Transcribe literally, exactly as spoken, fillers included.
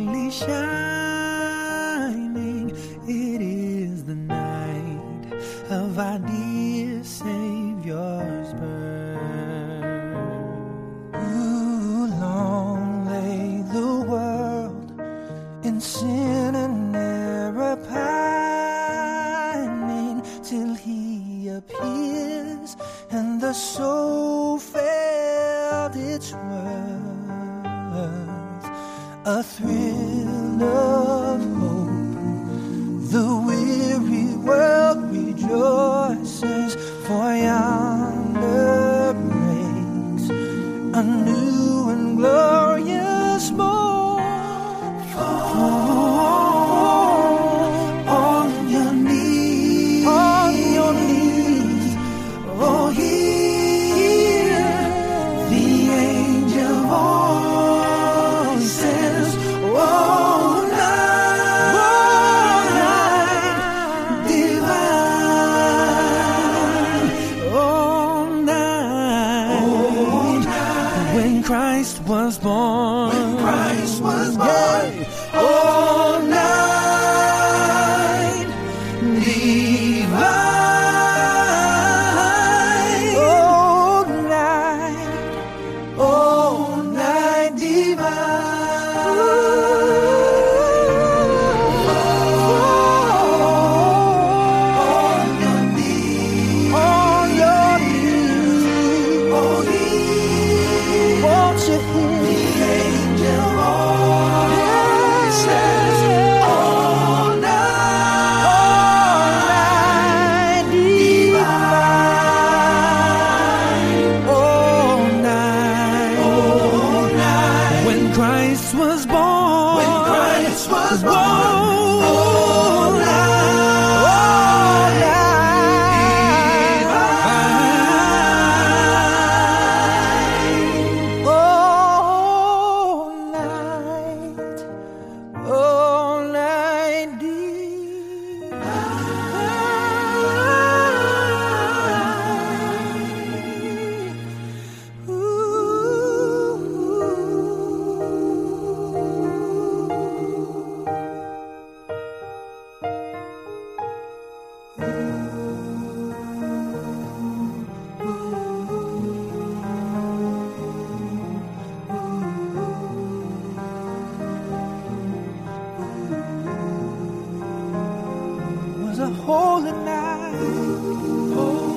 brightly shining. It is the night of our dear Savior's birth. Ooh, long lay the world in sin and error pining, till he appears and the soul felt its worth. A thrill of hope, the weary world rejoices, for yonder breaks a new and glorious morn. Fall on your knees, on your knees, oh, hear the angel voices. Oh, night, oh, night divine, oh, night, oh, night, when Christ was born, when Christ was born, oh, night divine, oh, night, oh, night divine. On your knees, on your knees, oh, hear, won't you hear the angel voices? All night, all night divine, all night, all night, when Christ was born, when Christ was born, all night, all night, all night divine. Was a holy night,